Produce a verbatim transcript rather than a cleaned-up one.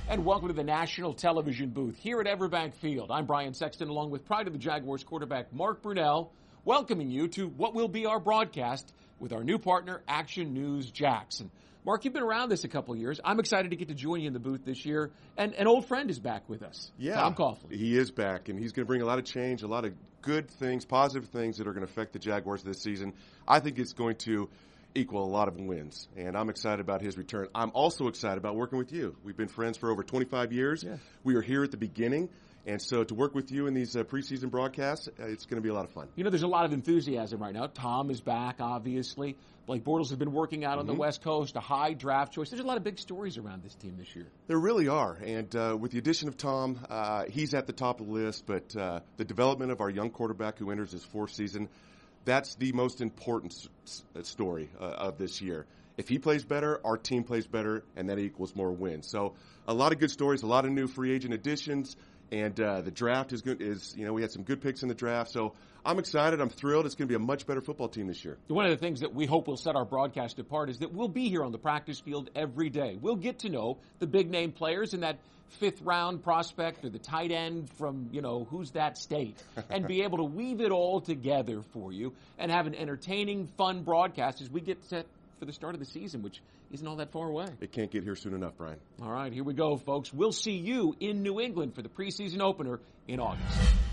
And welcome to the national television booth here at Everbank Field. I'm Brian Sexton, along with Pride of the Jaguars quarterback Mark Brunell, welcoming you to what will be our broadcast with our new partner, Action News Jax. And Mark, you've been around this a couple of years. I'm excited to get to join you in the booth this year. And an old friend is back with us, yeah, Tom Coughlin. He is back, and he's going to bring a lot of change, a lot of good things, positive things that are going to affect the Jaguars this season. I think it's going to equal a lot of wins, and I'm excited about his return. I'm also excited about working with you. We've been friends for over twenty-five years. Yeah. We were here at the beginning, and so to work with you in these uh, preseason broadcasts, uh, it's going to be a lot of fun. You know, there's a lot of enthusiasm right now. Tom is back, obviously. Blake Bortles has been working out on Mm-hmm. the West Coast, a high draft choice. There's a lot of big stories around this team this year. There really are, and uh, with the addition of Tom, uh, he's at the top of the list, but uh, the development of our young quarterback who enters his fourth season, that's the most important s- story uh, of this year. If he plays better, our team plays better, and that equals more wins. So a lot of good stories, a lot of new free agent additions, and uh, the draft is good. Is you know we had some good picks in the draft, so I'm excited. I'm thrilled. It's going to be a much better football team this year. One of the things that we hope will set our broadcast apart is that we'll be here on the practice field every day. We'll get to know the big name players in that fifth round prospect or the tight end from, you know, who's that state, and be able to weave it all together for you and have an entertaining, fun broadcast as we get set for the start of the season, which isn't all that far away. It can't get here soon enough, Brian. All right, here we go, folks. We'll see you in New England for the preseason opener in August.